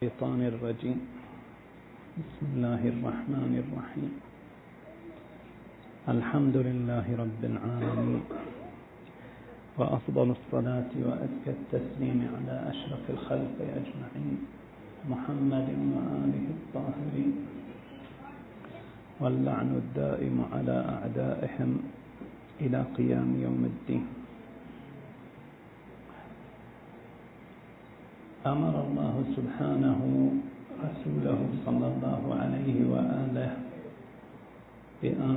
الشيطان الرجيم. بسم الله الرحمن الرحيم. الحمد لله رب العالمين، وأفضل الصلاة وأزكى التسليم على أشرف الخلق أجمعين، محمد وآله الطاهرين، واللعن الدائم على أعدائهم إلى قيام يوم الدين. أمر الله سبحانه رسوله صلى الله عليه وآله بأن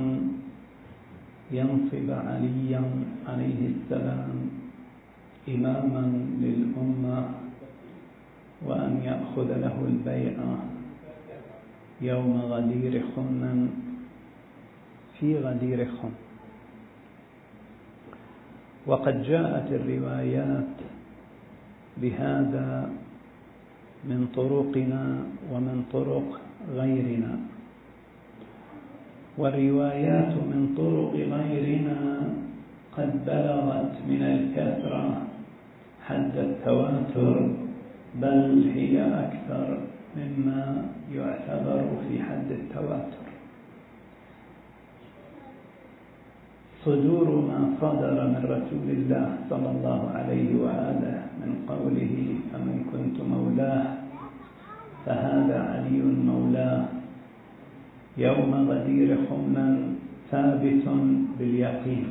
ينصب عليا عليه السلام إماما للأمة، وأن يأخذ له البيعة يوم غدير خم في غدير خم. وقد جاءت الروايات بهذا من طرقنا ومن طرق غيرنا، والروايات من طرق غيرنا قد بلغت من الكثرة حد التواتر، بل هي أكثر مما يعتبر في حد التواتر. صدور ما صدر من رسول الله صلى الله عليه وآله من قوله: فمن كنت مولاه فهذا علي مولاه، يوم غدير خم ثابت باليقين.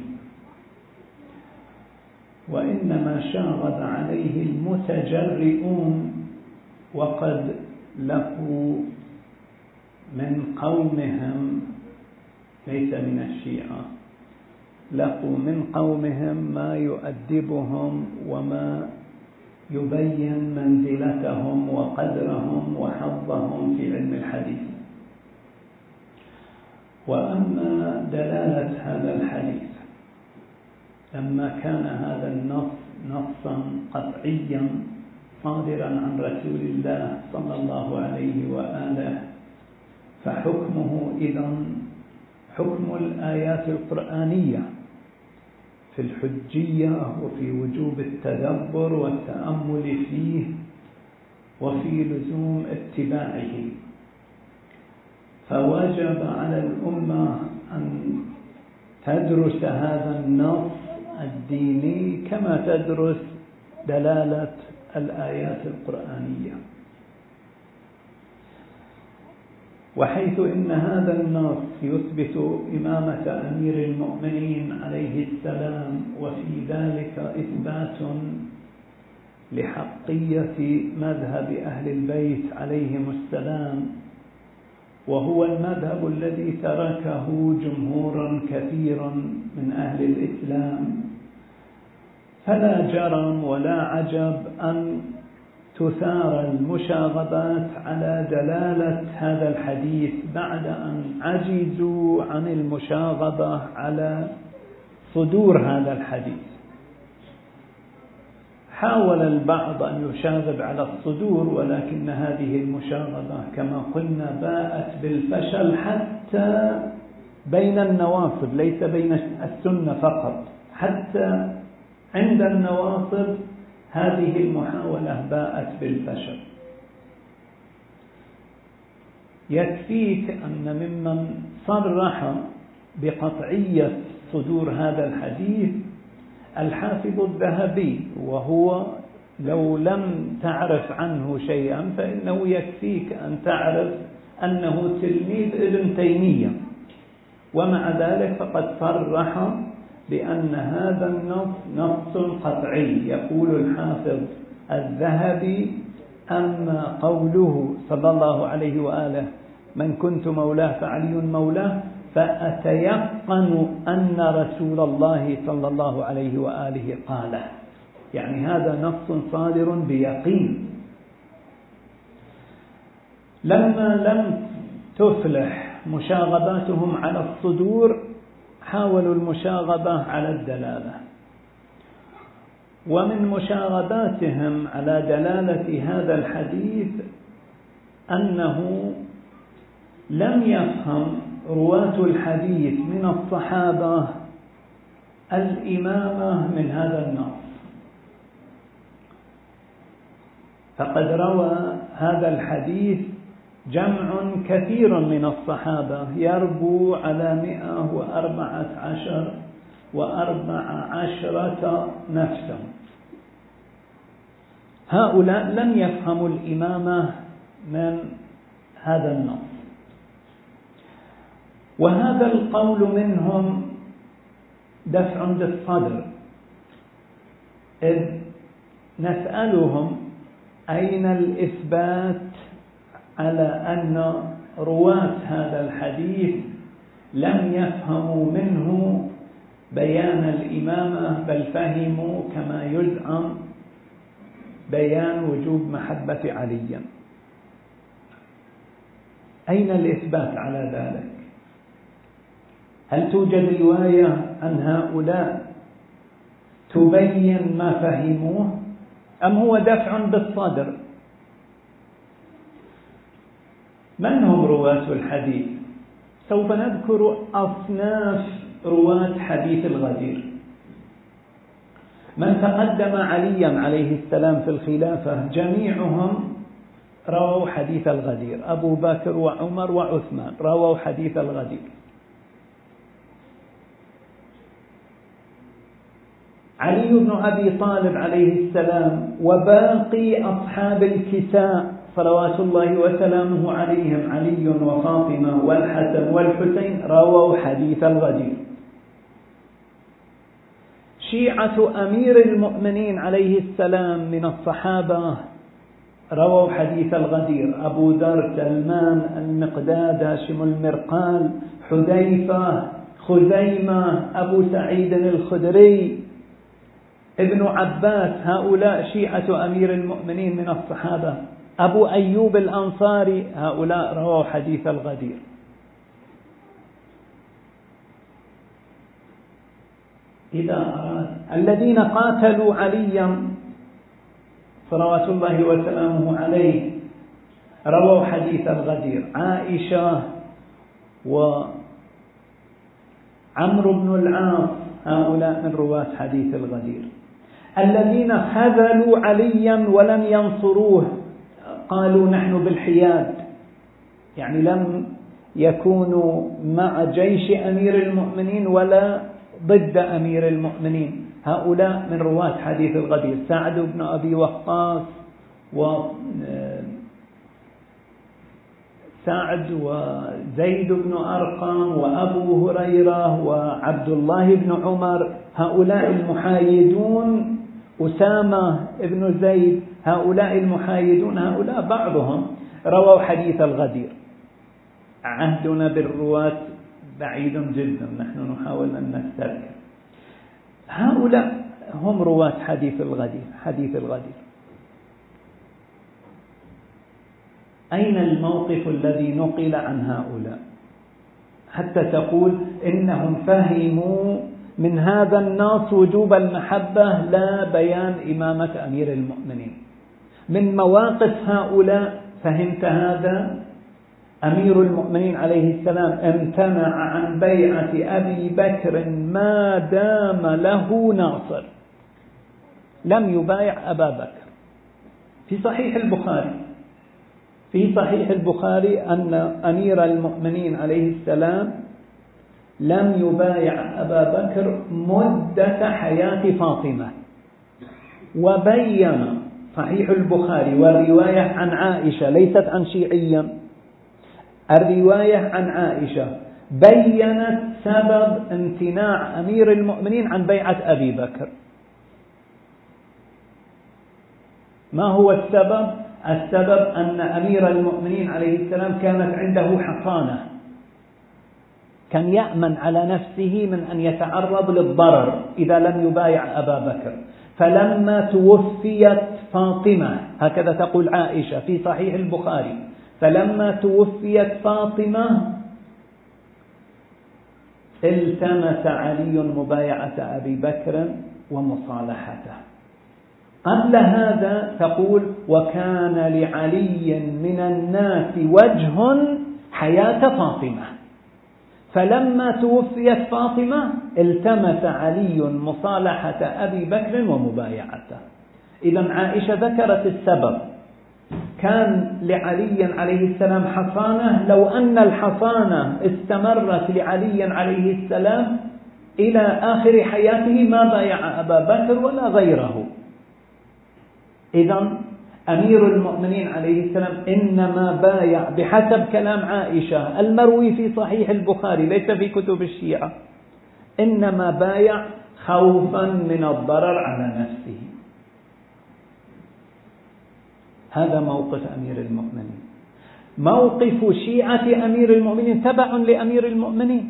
وإنما شاغب عليه المتجرئون، وقد لقوا من قومهم، ليس من الشيعة، لقوا من قومهم ما يؤدبهم وما يبين منزلتهم وقدرهم وحظهم في علم الحديث. وأما دلالة هذا الحديث، لما كان هذا النص نصا قطعيا صادرا عن رسول الله صلى الله عليه وآله، فحكمه إذن حكم الآيات القرآنية في الحجية وفي وجوب التدبر والتأمل فيه وفي لزوم اتباعه. فوجب على الأمة أن تدرس هذا النص الديني كما تدرس دلالة الآيات القرآنية. وحيث إن هذا النص يثبت إمامة أمير المؤمنين عليه السلام، وفي ذلك إثبات لحقية مذهب أهل البيت عليهم السلام، وهو المذهب الذي تركه جمهور كثير من أهل الإسلام، فلا جرم ولا عجب أن تثار المشاغبات على دلالة هذا الحديث بعد أن عجزوا عن المشاغبة على صدور هذا الحديث. حاول البعض أن يشاغب على الصدور، ولكن هذه المشاغبة كما قلنا باءت بالفشل حتى بين النواصب، ليس بين السنة فقط، حتى عند النواصب هذه المحاولة باءت بالفشل. يكفيك أن ممن صرح بقطعية صدور هذا الحديث الحافظ الذهبي، وهو لو لم تعرف عنه شيئا فإنه يكفيك أن تعرف أنه تلميذ ابن تيمية، ومع ذلك فقد صرح بأن هذا النص نص قطعي. يقول الحافظ الذهبي: أما قوله صلى الله عليه وآله من كنت مولاه فعلي مولاه، فأتيقن أن رسول الله صلى الله عليه وآله قاله، يعني هذا نص صادر بيقين. لما لم تفلح مشاغباتهم على الصدور، حاولوا المشاغبة على الدلالة. ومن مشاغباتهم على دلالة هذا الحديث أنه لم يفهم رواة الحديث من الصحابة الإمامة من هذا النص. فقد روى هذا الحديث جمع كثير من الصحابة يربو على 114 نفسا. هؤلاء لم يفهموا الإمامة من هذا النص، وهذا القول منهم دفع بالصدر، إذ نسألهم أين الإثبات على أن رواة هذا الحديث لم يفهموا منه بيان الإمامة، بل فهموا كما يزعم بيان وجوب محبة علي. أين الإثبات على ذلك؟ هل توجد رواية عن هؤلاء تبين ما فهموه، أم هو دفع بالصدر؟ من هم رواة الحديث؟ سوف نذكر أصناف رواة حديث الغدير. من تقدم عليا عليه السلام في الخلافة جميعهم رووا حديث الغدير، أبو بكر وعمر وعثمان رووا حديث الغدير. علي بن أبي طالب عليه السلام وباقي أصحاب الكساء صلوات الله وسلامه عليهم، علي وفاطمة والحسن والحسين رووا حديث الغدير. شيعة أمير المؤمنين عليه السلام من الصحابة رووا حديث الغدير، أبو ذر، سلمان، المقداد، هاشم المرقال، حذيفة، خزيمة، أبو سعيد الخدري، ابن عباس. هؤلاء شيعة أمير المؤمنين من الصحابة. أبو أيوب الأنصاري، هؤلاء رووا حديث الغدير. إذا أراد الذين قاتلوا عليا صلوات الله وسلامه عليه رووا حديث الغدير، عائشة وعمرو بن العاص، هؤلاء من رواة حديث الغدير. الذين خذلوا عليا ولم ينصروه، قالوا نحن بالحياد، يعني لم يكونوا مع جيش أمير المؤمنين ولا ضد أمير المؤمنين، هؤلاء من رواة حديث الغدير. سعد بن أبي وقاص سعد وزيد بن أرقم وأبو هريرة وعبد الله بن عمر، هؤلاء المحايدون، أسامة بن زيد، هؤلاء المحايدون، هؤلاء بعضهم رووا حديث الغدير. عهدنا بالرواة بعيد جدا، نحن نحاول أن نستذكر. هؤلاء هم رواة حديث الغدير. أين الموقف الذي نقل عن هؤلاء حتى تقول إنهم فهموا من هذا النص وجوب المحبة لا بيان إمامة أمير المؤمنين؟ من مواقف هؤلاء فهمت هذا. أمير المؤمنين عليه السلام امتنع عن بيعة أبي بكر ما دام له ناصر، لم يبايع أبا بكر. في صحيح البخاري أن أمير المؤمنين عليه السلام لم يبايع أبا بكر مدة حياة فاطمة. وبين صحيح البخاري والرواية عن عائشة ليست عن شيعيا، الرواية عن عائشة بيّنت سبب امتناع أمير المؤمنين عن بيعة أبي بكر. ما هو السبب؟ السبب أن أمير المؤمنين عليه السلام كانت عنده حصانة، كان يأمن على نفسه من أن يتعرض للضرر إذا لم يبايع أبا بكر. فلما توفيت فاطمة، هكذا تقول عائشة في صحيح البخاري، فلما توفيت فاطمة التمس علي مبايعة أبي بكر ومصالحته. قبل هذا تقول وكان لعلي من الناس وجه حياة فاطمة، فلما توفيت فاطمة التمس علي مصالحة أبي بكر ومبايعته. إذن عائشة ذكرت السبب كان لعلي عليه السلام حصانة، لو أن الحصانة استمرت لعلي عليه السلام إلى آخر حياته ما بايع أبا بكر ولا غيره. إذن أمير المؤمنين عليه السلام إنما بايع بحسب كلام عائشة المروي في صحيح البخاري ليس في كتب الشيعة، إنما بايع خوفا من الضرر على نفسه. هذا موقف أمير المؤمنين. موقف شيعة أمير المؤمنين تبع لأمير المؤمنين.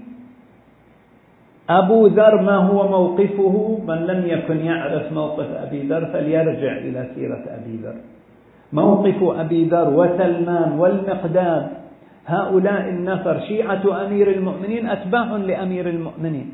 أبو ذر ما هو موقفه؟ من لم يكن يعرف موقف أبي ذر فليرجع إلى سيرة أبي ذر. موقف أبي ذر وسلمان والمقداد، هؤلاء النفر شيعة أمير المؤمنين أتباع لأمير المؤمنين،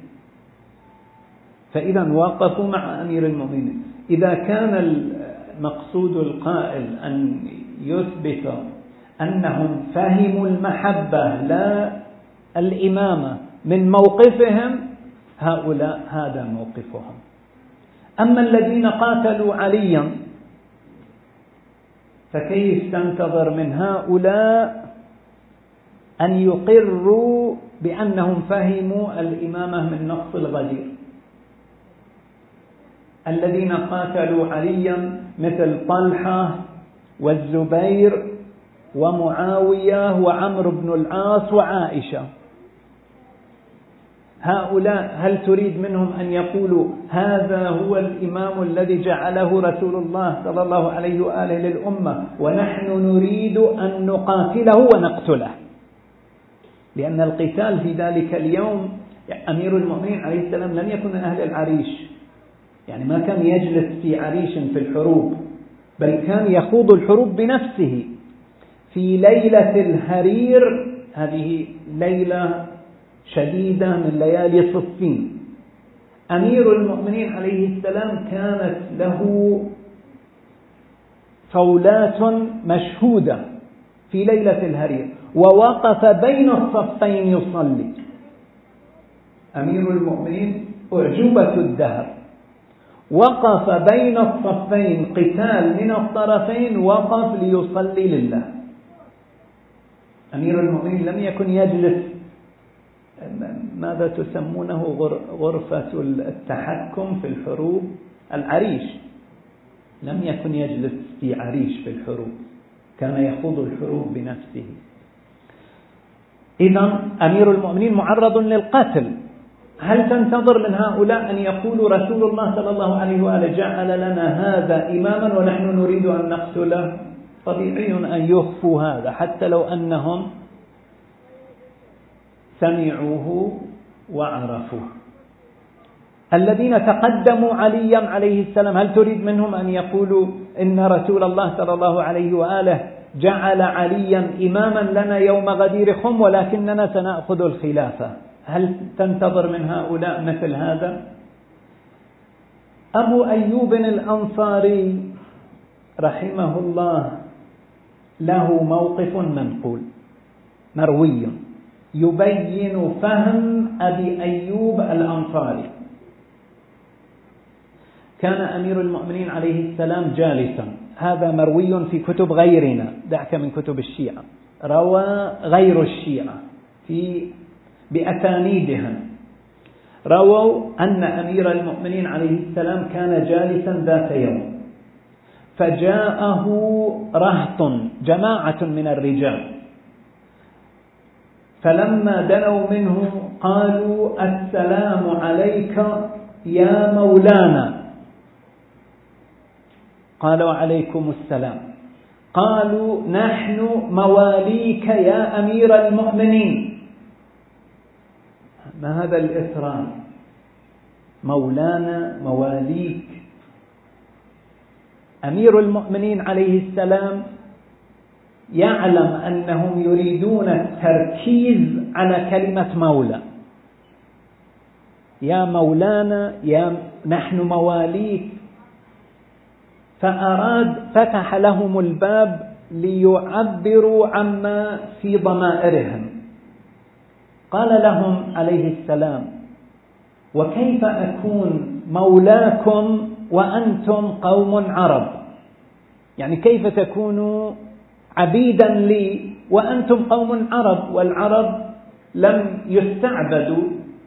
فإذا وقفوا مع أمير المؤمنين. إذا كان مقصود القائل أن يثبت أنهم فهموا المحبة لا الإمامة من موقفهم، هؤلاء هذا موقفهم. أما الذين قاتلوا عليا فكيف تنتظر من هؤلاء أن يقروا بأنهم فهموا الإمامة من نص الغدير؟ الذين قاتلوا عليا مثل طلحة والزبير ومعاوية وعمرو بن العاص وعائشة، هؤلاء هل تريد منهم أن يقولوا هذا هو الإمام الذي جعله رسول الله صلى الله عليه وآله للأمة ونحن نريد أن نقاتله ونقتله؟ لأن القتال في ذلك اليوم أمير المؤمنين عليه السلام لم يكن من أهل العريش، يعني ما كان يجلس في عريش في الحروب، بل كان يخوض الحروب بنفسه في ليلة الهرير. هذه ليلة شديدة من ليالي صفين. أمير المؤمنين عليه السلام كانت له فولات مشهودة في ليلة الهرير، ووقف بين الصفين يصلي. أمير المؤمنين أعجوبة الدهر، وقف بين الصفين قتال من الطرفين، وقف ليصلي لله. أمير المؤمنين لم يكن يجلس ماذا تسمونه غرفة التحكم في الحروب، العريش، لم يكن يجلس في عريش في الحروب، كان يخوض الحروب بنفسه. إذن أمير المؤمنين معرض للقتل. هل تنتظر من هؤلاء أن يقولوا رسول الله صلى الله عليه وآله جعل لنا هذا إماما ونحن نريد أن نقتله؟ طبيعي أن يخفوا هذا حتى لو أنهم سمعوه وعرفوه. الذين تقدموا عليا عليه السلام هل تريد منهم أن يقولوا إن رسول الله صلى الله عليه وآله جعل عليا إماما لنا يوم غدير خم ولكننا سنأخذ الخلافة؟ هل تنتظر من هؤلاء مثل هذا؟ أبو أيوب الأنصاري رحمه الله له موقف منقول مروي يبين فهم أبي أيوب الأنصاري. كان أمير المؤمنين عليه السلام جالسا، هذا مروي في كتب غيرنا، دعك من كتب الشيعة، روى غير الشيعة بأسانيدهم، رووا أن أمير المؤمنين عليه السلام كان جالسا ذات يوم، فجاءه رهط جماعة من الرجال، فلما دنوا منه قالوا السلام عليك يا مولانا. قالوا عليكم السلام. قالوا نحن مواليك يا أمير المؤمنين. ما هذا الإسرار؟ مولانا مواليك. أمير المؤمنين عليه السلام يعلم أنهم يريدون التركيز على كلمة مولى، يا مولانا يا نحن مواليك، فأراد فتح لهم الباب ليعبروا عما في ضمائرهم. قال لهم عليه السلام وكيف أكون مولاكم وأنتم قوم عرب؟ يعني كيف تكونوا عبيدا لي وأنتم قوم عرب، والعرب لم يستعبدوا.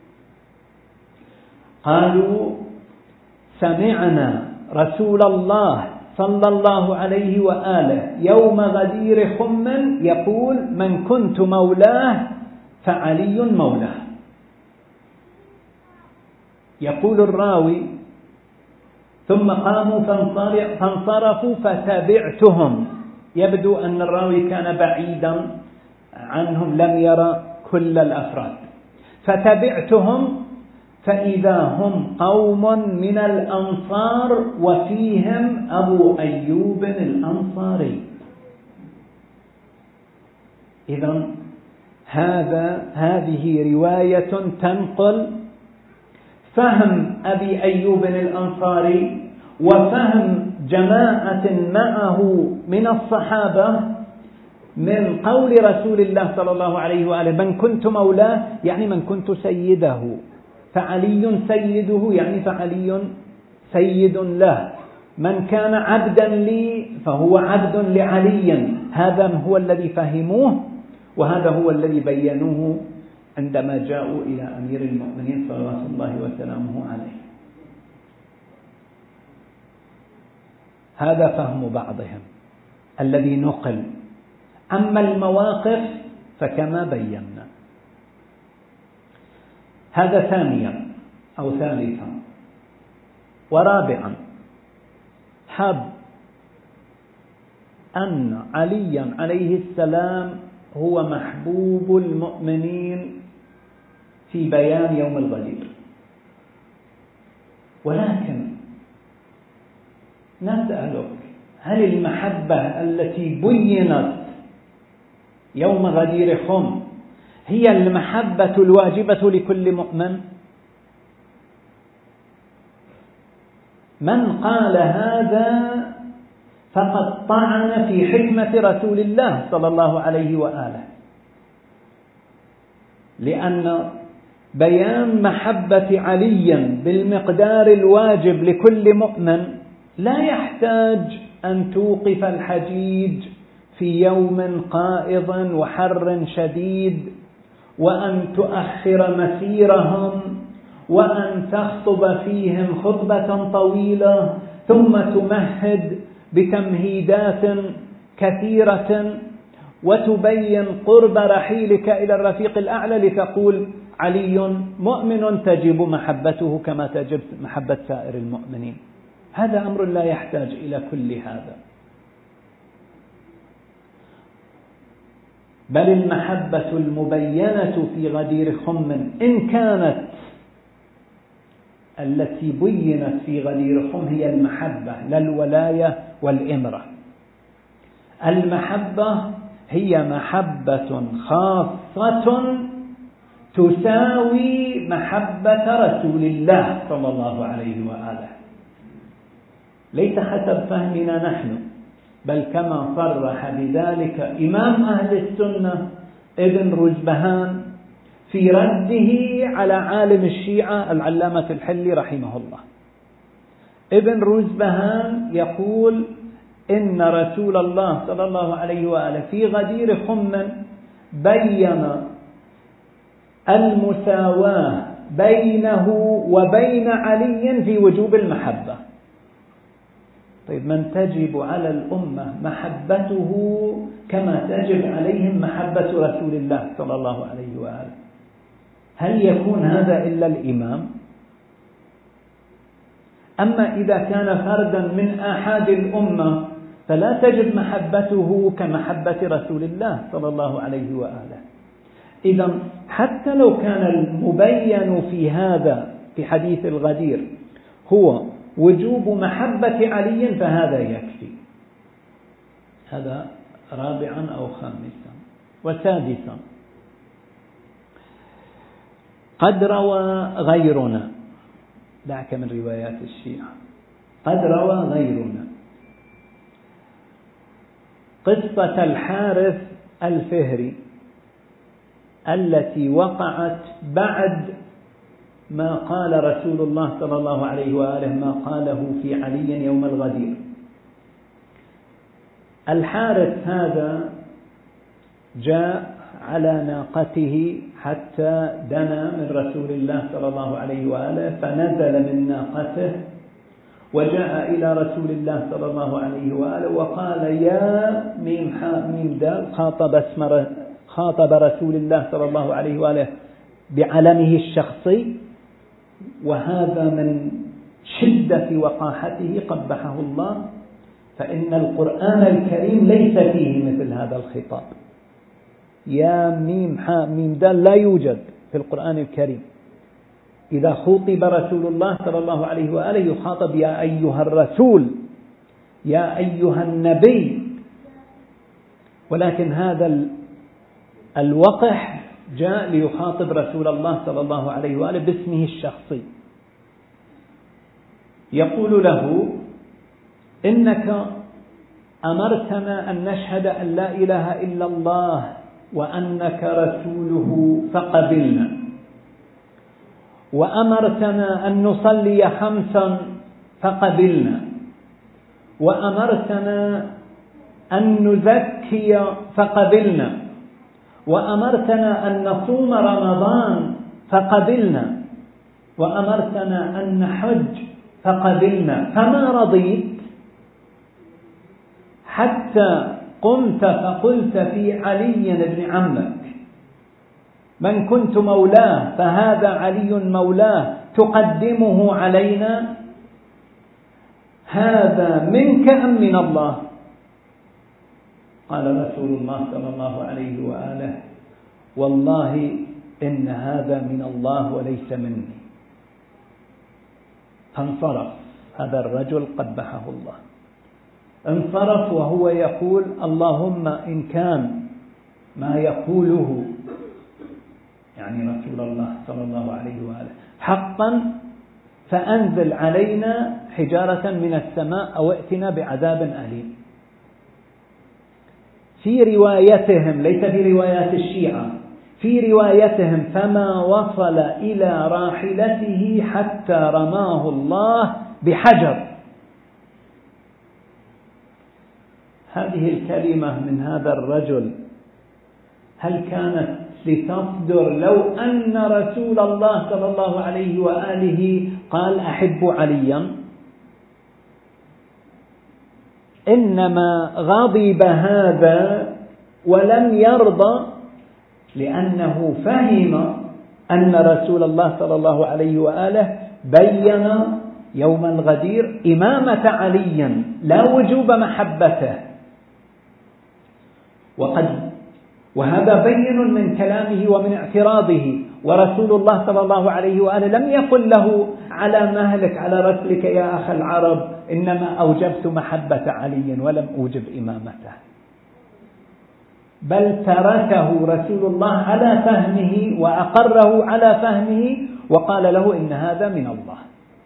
قالوا سمعنا رسول الله صلى الله عليه وآله يوم غدير خم يقول من كنت مولاه فعلي مولاه. يقول الراوي ثم قاموا فانصرفوا فتبعتهم. يبدو أن الراوي كان بعيدا عنهم، لم يرى كل الأفراد. فتبعتهم فإذا هم قوم من الأنصار وفيهم أبو أيوب الأنصاري. إذن هذه رواية تنقل فهم أبي أيوب الأنصاري وفهم جماعة معه من الصحابة من قول رسول الله صلى الله عليه وآله من كنت مولاه يعني من كنت سيده، فعلي سيده يعني فعلي سيد له، من كان عبدا لي فهو عبد لعلي. هذا هو الذي فهموه، وهذا هو الذي بينوه عندما جاءوا إلى أمير المؤمنين صلوات الله وسلامه عليه. هذا فهم بعضهم الذي نقل. أما المواقف فكما بينا. هذا ثانيا أو ثالثا. ورابعا حب أن عليا عليه السلام هو محبوب المؤمنين في بيان يوم الغدير، ولكن نسألك هل المحبة التي بينت يوم غدير خم هي المحبة الواجبة لكل مؤمن؟ من قال هذا فقد طعن في حكمة رسول الله صلى الله عليه وآله، لأن بيان محبة علي بالمقدار الواجب لكل مؤمن لا يحتاج أن توقف الحجيج في يوم قائض وحر شديد، وأن تؤخر مسيرهم، وأن تخطب فيهم خطبة طويلة، ثم تمهد بتمهيدات كثيرة وتبين قرب رحيلك إلى الرفيق الأعلى لتقول علي مؤمن تجب محبته كما تجب محبة سائر المؤمنين. هذا أمر لا يحتاج إلى كل هذا، بل المحبة المبينة في غدير خم إن كانت التي بينت في غدير خم هي المحبة لا الولاية والإمرة. المحبة هي محبة خاصة تساوي محبة رسول الله صلى الله عليه وآله، ليس حسب فهمنا نحن، بل كما صرح بذلك إمام أهل السنة ابن رزبهان في رده على عالم الشيعة العلامة الحلي رحمه الله. ابن رزبهان يقول إن رسول الله صلى الله عليه وآله في غدير خم بين المساواة بينه وبين علي في وجوب المحبة. طيب من تجب على الأمة محبته كما تجب عليهم محبة رسول الله صلى الله عليه وآله، هل يكون هذا إلا الإمام؟ أما إذا كان فردا من آحاد الأمة فلا تجب محبته كمحبة رسول الله صلى الله عليه وآله. إذن حتى لو كان المبين في هذا في حديث الغدير هو وجوب محبة علي فهذا يكفي. هذا رابعا أو خامسا. وسادسا قد روى غيرنا، دعك من روايات الشيعة، قد روى غيرنا قصة الحارث الفهري التي وقعت بعد ما قال رسول الله صلى الله عليه وآله ما قاله في علي يوم الغدير. الحارث هذا جاء على ناقته حتى دنا من رسول الله صلى الله عليه وآله، فنزل من ناقته وجاء إلى رسول الله صلى الله عليه وآله وقال: يا ميم دال، خاطب رسول الله صلى الله عليه وآله بعلمه الشخصي، وهذا من شدة وقاحته قبحه الله، فإن القرآن الكريم ليس فيه مثل هذا الخطاب. يا ميم دال لا يوجد في القرآن الكريم. إذا خاطب رسول الله صلى الله عليه وآله يخاطب يا أيها الرسول، يا أيها النبي، ولكن هذا الوقح جاء ليخاطب رسول الله صلى الله عليه وآله باسمه الشخصي، يقول له: إنك أمرتنا أن نشهد أن لا إله إلا الله وأنك رسوله فقبلنا، وأمرتنا أن نصلي 5 فقبلنا، وأمرتنا أن نزكي فقبلنا، وأمرتنا أن نصوم رمضان فقبلنا، وأمرتنا أن نحج فقبلنا، فما رضيت حتى قمت فقلت في علي بن عمك: من كنت مولاه فهذا علي مولاه تقدمه علينا، هذا منك أم من الله؟ قال رسول الله صلى الله عليه وآله: والله إن هذا من الله وليس مني. فانصرف هذا الرجل قبحه الله، انصرف وهو يقول: اللهم إن كان ما يقوله يعني رسول الله صلى الله عليه وآله حقا فأنزل علينا حجارة من السماء أو ائتنا بعذاب أليم. في روايتهم، ليس في روايات الشيعة، في روايتهم: فما وصل إلى راحلته حتى رماه الله بحجر. هذه الكلمة من هذا الرجل هل كانت لتصدر لو أن رسول الله صلى الله عليه وآله قال: أحب عليا؟ إنما غضب هذا ولم يرضى لأنه فهم أن رسول الله صلى الله عليه وآله بين يوم الغدير إمامة علي لا وجوب محبته، وهذا بين من كلامه ومن اعتراضه، ورسول الله صلى الله عليه وآله لم يقل له: على مهلك على رسلك يا أخ العرب، إنما أوجبت محبة علي ولم أوجب إمامته، بل تركه رسول الله على فهمه وأقره على فهمه وقال له: إن هذا من الله.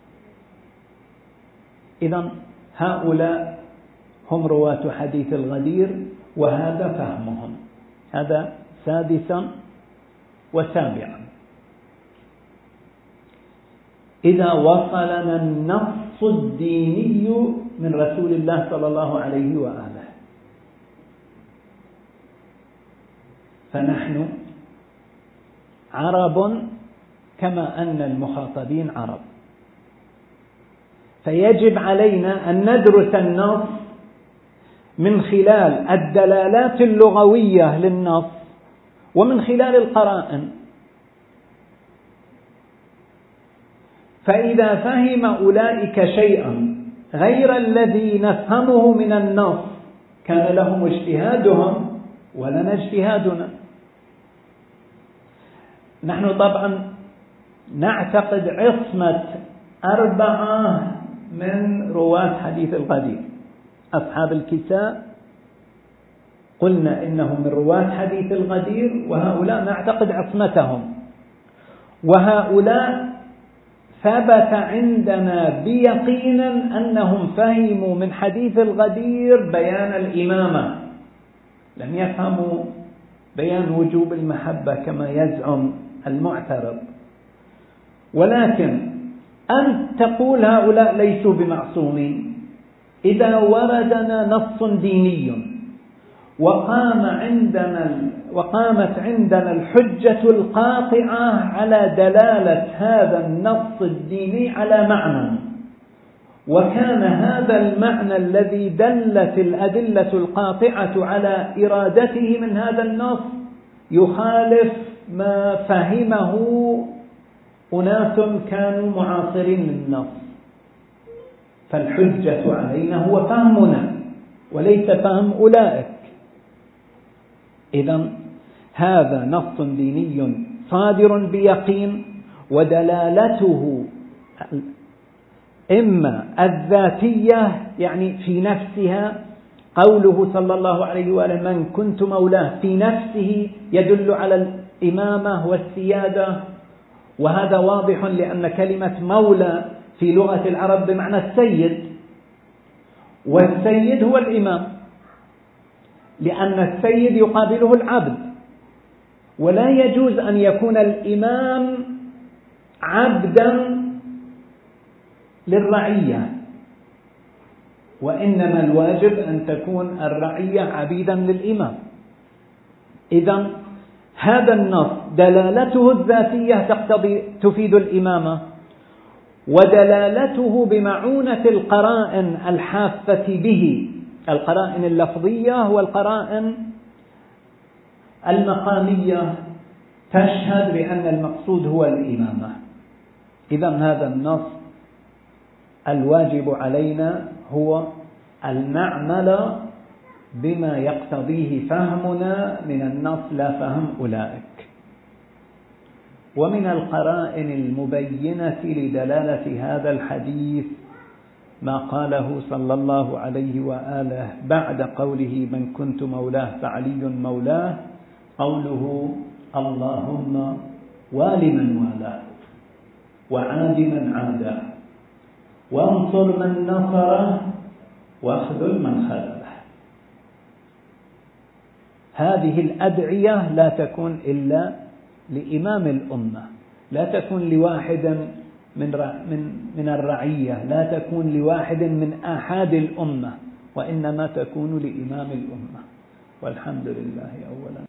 إذن هؤلاء هم رواة حديث الغدير، وهذا فهمهم. هذا 6 و7. إذا وصلنا النص الديني من رسول الله صلى الله عليه وآله فنحن عرب كما أن المخاطبين عرب، فيجب علينا أن ندرس النص من خلال الدلالات اللغوية للنص ومن خلال القرائن. فإذا فهم أولئك شيئا غير الذي نفهمه من النص كان لهم اجتهادهم ولنا اجتهادنا. نحن طبعا نعتقد عصمة 4 من رواة حديث الغدير. أصحاب الكساء قلنا إنهم من رواة حديث الغدير، وهؤلاء نعتقد عصمتهم، وهؤلاء ثبت عندنا بيقينا أنهم فهموا من حديث الغدير بيان الإمامة، لم يفهموا بيان وجوب المحبة كما يزعم المعترض. ولكن أن تقول هؤلاء ليسوا بمعصومين، إذا وردنا نص ديني وقامت عندنا الحجة القاطعة على دلالة هذا النص الديني على معنى، وكان هذا المعنى الذي دلت الأدلة القاطعة على إرادته من هذا النص يخالف ما فهمه أناس كانوا معاصرين للنص، فالحجة علينا هو فهمنا وليس فهم أولئك. إذن هذا نص ديني صادر بيقين، ودلالته إما الذاتية يعني في نفسها، قوله صلى الله عليه وآله من كنت مولاه في نفسه يدل على الإمامة والسيادة، وهذا واضح لأن كلمة مولى في لغة العرب بمعنى السيد، والسيد هو الإمام، لأن السيد يقابله العبد، ولا يجوز أن يكون الإمام عبدا للرعية، وإنما الواجب أن تكون الرعية عبيدا للإمام. إذن هذا النص دلالته الذاتية تفيد الإمامة، ودلالته بمعونة القرائن الحافة به، القرائن اللفظية والقرائن المقامية تشهد بأن المقصود هو الإمامة. إذن هذا النص الواجب علينا هو المعمل بما يقتضيه فهمنا من النص لا فهم أولئك. ومن القرائن المبينة لدلالة هذا الحديث ما قاله صلى الله عليه وآله بعد قوله من كنت مولاه فعلي مولاه، قوله اللهم وال من والاه وعاد من عاداه وانصر من نصره واخذل من خذله. هذه الأدعية لا تكون إلا لإمام الأمة، لا تكون لواحد من الرعية، لا تكون لواحد من آحاد الأمة، وإنما تكون لإمام الأمة. والحمد لله أولا.